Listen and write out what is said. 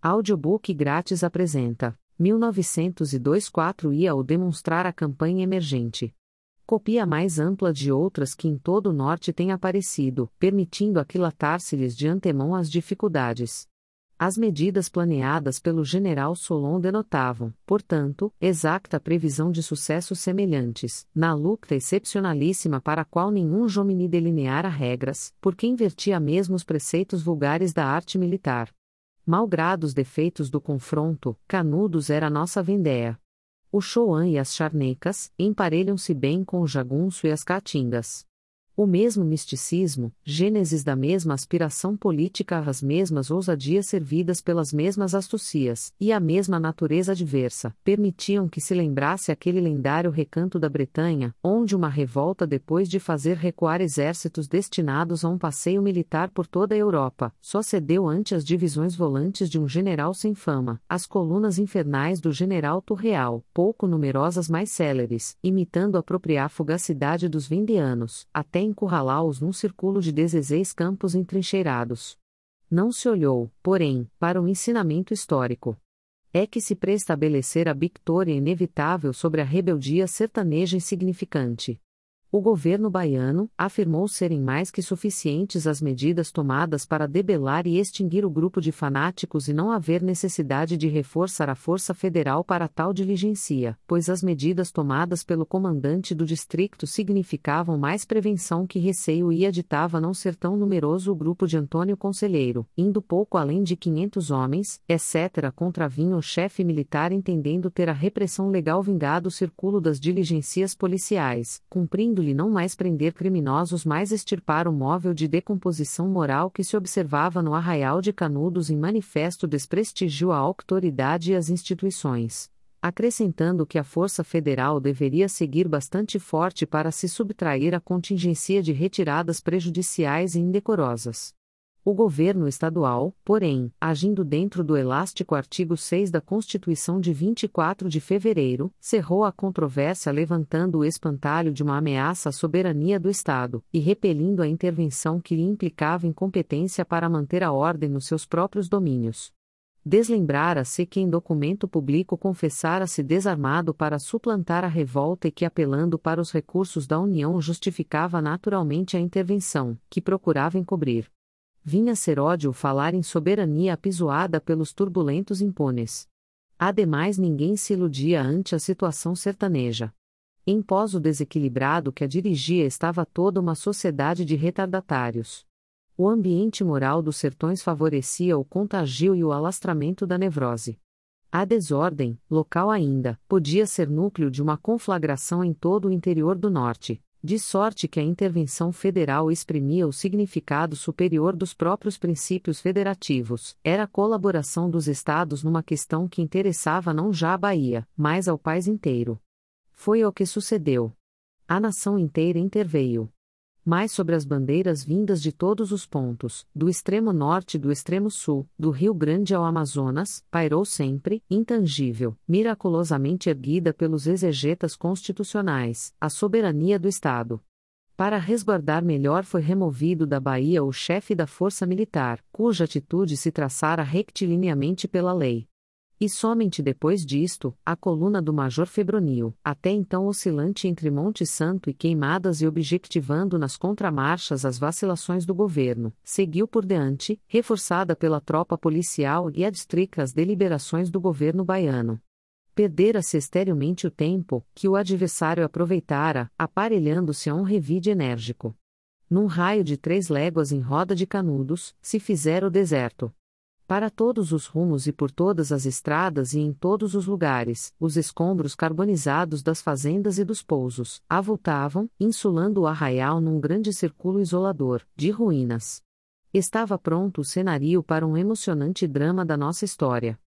Audiobook grátis apresenta 1902-4 IA ou demonstrar a campanha emergente. Copia mais ampla de outras que em todo o norte têm aparecido, permitindo aquilatar-se-lhes de antemão as dificuldades. As medidas planeadas pelo general Solon denotavam, portanto, exacta previsão de sucessos semelhantes, na luta excepcionalíssima para a qual nenhum jomini delineara regras, porque invertia mesmo os preceitos vulgares da arte militar. Malgrado os defeitos do confronto, Canudos era nossa vendéa. O Chouan e as charnecas emparelham-se bem com o jagunço e as caatingas. O mesmo misticismo, gênesis da mesma aspiração política às mesmas ousadias servidas pelas mesmas astucias, e a mesma natureza adversa, permitiam que se lembrasse aquele lendário recanto da Bretanha, onde uma revolta depois de fazer recuar exércitos destinados a um passeio militar por toda a Europa, só cedeu ante as divisões volantes de um general sem fama, as colunas infernais do general Turreal, pouco numerosas mais céleres, imitando a própria fugacidade dos vendeanos, até encurralá-los num círculo de desezéis campos entrincheirados. Não se olhou, porém, para o ensinamento histórico. É que se preestabelecer a victória inevitável sobre a rebeldia sertaneja insignificante. O governo baiano afirmou serem mais que suficientes as medidas tomadas para debelar e extinguir o grupo de fanáticos e não haver necessidade de reforçar a Força Federal para tal diligência, pois as medidas tomadas pelo comandante do distrito significavam mais prevenção que receio e aditava não ser tão numeroso o grupo de Antônio Conselheiro, indo pouco além de 500 homens, etc. Contravinha o chefe militar entendendo ter a repressão legal vingado o circulo das diligências policiais, cumprindo não mais prender criminosos, mas extirpar o móvel de decomposição moral que se observava no Arraial de Canudos em manifesto desprestígio à autoridade e às instituições. Acrescentando que a Força Federal deveria seguir bastante forte para se subtrair à contingência de retiradas prejudiciais e indecorosas. O governo estadual, porém, agindo dentro do elástico artigo 6 da Constituição de 24 de fevereiro, cerrou a controvérsia levantando o espantalho de uma ameaça à soberania do Estado, e repelindo a intervenção que lhe implicava incompetência para manter a ordem nos seus próprios domínios. Deslembrara-se que em documento público confessara-se desarmado para suplantar a revolta e que apelando para os recursos da União justificava naturalmente a intervenção, que procurava encobrir. Vinha ser ódio falar em soberania apisoada pelos turbulentos impunes. Ademais ninguém se iludia ante a situação sertaneja. Em pós o desequilibrado que a dirigia estava toda uma sociedade de retardatários. O ambiente moral dos sertões favorecia o contagio e o alastramento da nevrose. A desordem, local ainda, podia ser núcleo de uma conflagração em todo o interior do norte. De sorte que a intervenção federal exprimia o significado superior dos próprios princípios federativos, era a colaboração dos estados numa questão que interessava não já à Bahia, mas ao país inteiro. Foi o que sucedeu. A nação inteira interveio. Mas sobre as bandeiras vindas de todos os pontos, do extremo norte e do extremo sul, do Rio Grande ao Amazonas, pairou sempre, intangível, miraculosamente erguida pelos exegetas constitucionais, a soberania do Estado. Para resguardar melhor foi removido da Bahia o chefe da força militar, cuja atitude se traçara rectilineamente pela lei. E somente depois disto, a coluna do Major Febronil, até então oscilante entre Monte Santo e Queimadas e objectivando nas contramarchas as vacilações do governo, seguiu por diante, reforçada pela tropa policial e adstrita às deliberações do governo baiano. Perdera-se esterilmente o tempo, que o adversário aproveitara, aparelhando-se a um revide enérgico. Num raio de 3 léguas em roda de Canudos, se fizera o deserto. Para todos os rumos e por todas as estradas e em todos os lugares, os escombros carbonizados das fazendas e dos pousos, avultavam, insulando o arraial num grande círculo isolador, de ruínas. Estava pronto o cenário para um emocionante drama da nossa história.